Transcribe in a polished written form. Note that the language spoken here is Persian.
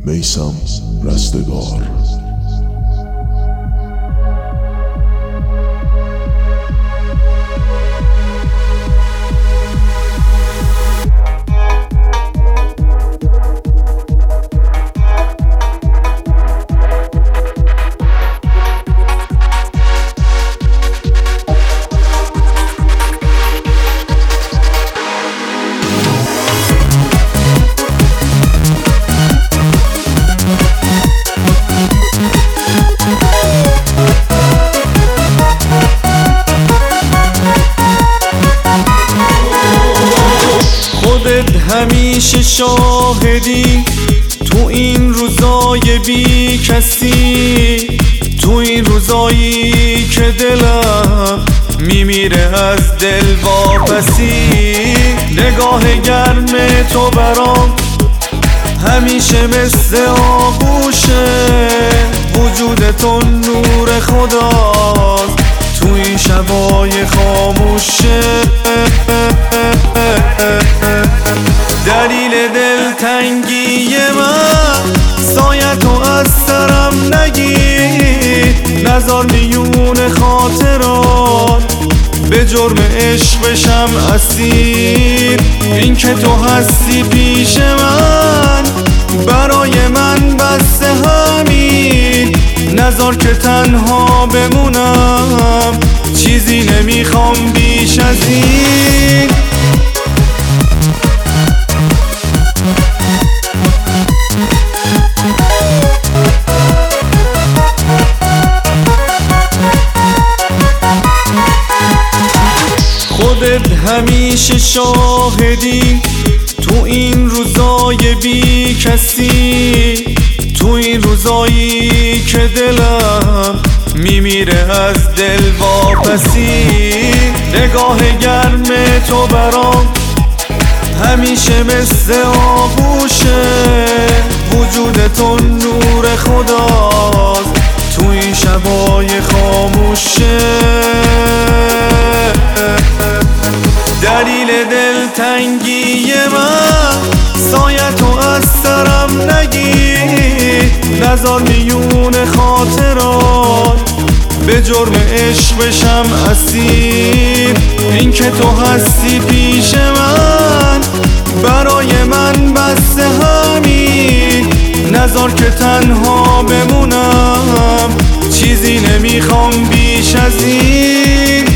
میثم رستگار. همیشه شاهدی تو این روزای بی کسی، تو این روزایی که دلم میمیره از دل واپسی. نگاه گرم تو برام همیشه مثل آغوشه، وجود تو نور خداست تو این شبای خاموشه. دلیل دلتنگی من سایتو از سرم نگیر، نزار میون خاطرات به جرم عشق بشم اسیر. این که تو هستی پیش من برای من بس همین، نزار که تنها بمونم چیزی نمیخوام بیش از این. خودت همیشه شاهدی تو این روزای بی کسی، تو این روزایی که دلم میمیره از دل واپسی. نگاه گرم تو برام همیشه مثل آغوشه، وجود تو نور خداست تو این شبای خاموشه. دلیل دلتنگی من سایتو از سرم نگیر، نزار میون خاطرات به جرم عشق بشم اسیر. این که تو هستی پیش من برای من بس همین، نزار که تنها بمونم چیزی نمیخوام بیش از این.